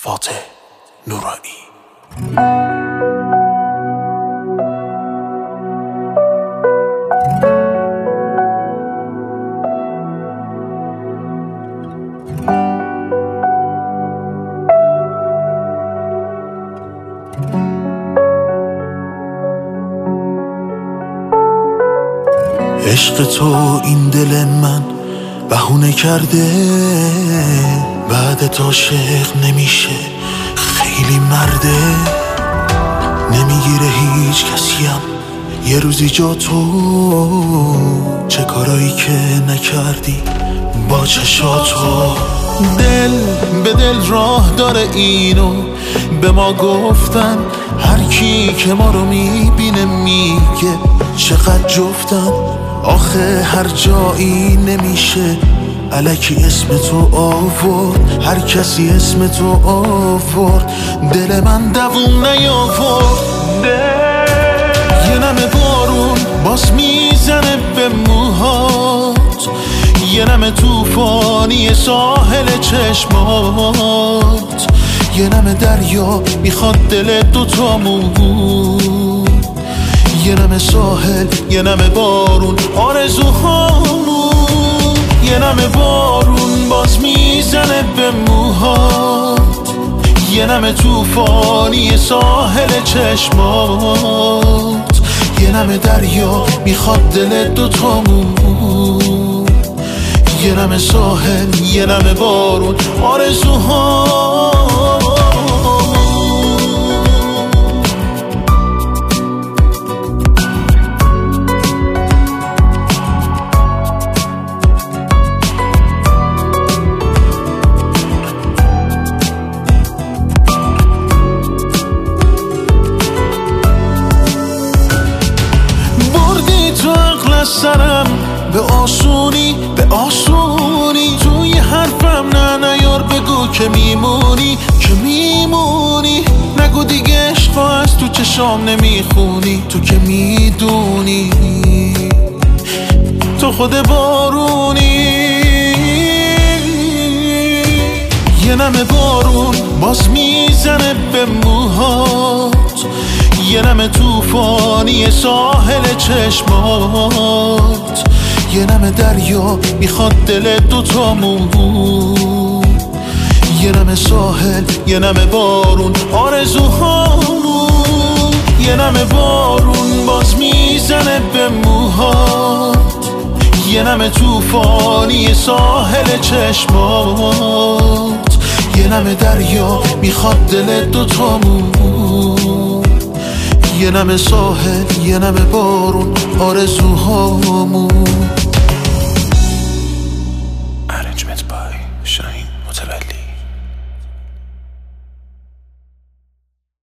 فاتح نورانی. عشق تو این دل من بهونه کرده، بعد عاشق نمیشه، خیلی مرده. نمیگیره هیچ کسیم یه روزی جا تو، چه کارایی که نکردی با چشاتو. دل به دل راه داره اینو به ما گفتن، هر کی که ما رو میبینه میگه چقدر جفتن. آخه هر جایی نمیشه الکی اسم تو آورد، هر کسی اسم تو آورد، دل من دووم نیاورد. یه نمه بارون باز میزنه به موهات، یه نمه توفانی ساحل چشمات، یه نمه دریا میخواد دل دوتامون، یه نمه ساحل یه نمه بارون آرزوهامون. یه نمه بارون باز میزنه به موهات، یه نمه توفانی ساحل چشمات، یه نمه دریا میخواد دل دوتامون، یه نمه ساحل یه نمه بارون آرزوهامون. سرم به آسونی توی حرفم نیار، بگو که میمونی نگو دیگه عشق از تو چشام نمیخونی، تو که میدونی تو خود بارونی. یه نمه بارون باز میزنه به موهات، یه نمه توفانی ساحل چشمات، یه نمه دریا میخواد دل دوتامون، یه نمه ساحل یه نمه بارون آرزوهامون. یه نمه بارون باز میزنه به موهات، یه نمه توفانی ساحل چشمات، یه نمه دریا میخواد دل دوتامون، یه نمه ساحل یه نمه بارون آرزوهامون.